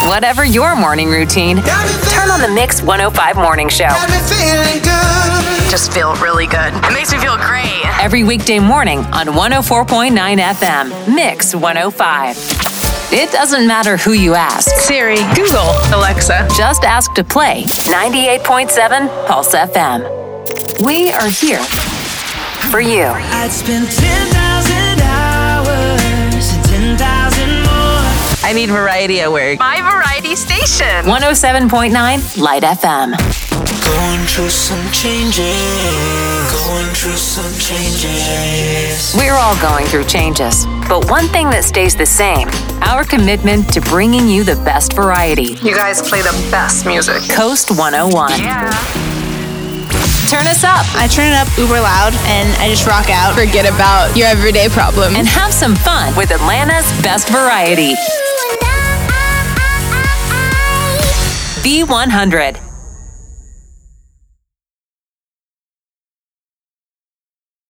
Whatever your morning routine, turn on the Mix 105 Morning Show. Just feel really good. It makes me feel great. Every weekday morning on 104.9 FM, Mix 105. It doesn't matter who you ask. Siri, Google, Alexa. Just ask to play 98.7 Pulse FM. We are here for you. I'd spend 10,000 hours and 10,000 more. I need variety at work. My variety station. 107.9 Light FM. Going through some changes. We're all going through changes, but one thing that stays the same, our commitment to bringing you the best variety. You guys play the best music. Coast 101. Yeah. Turn us up I turn it up uber loud and I just rock out. Forget about your everyday problems. and have some fun with Atlanta's best variety. B100.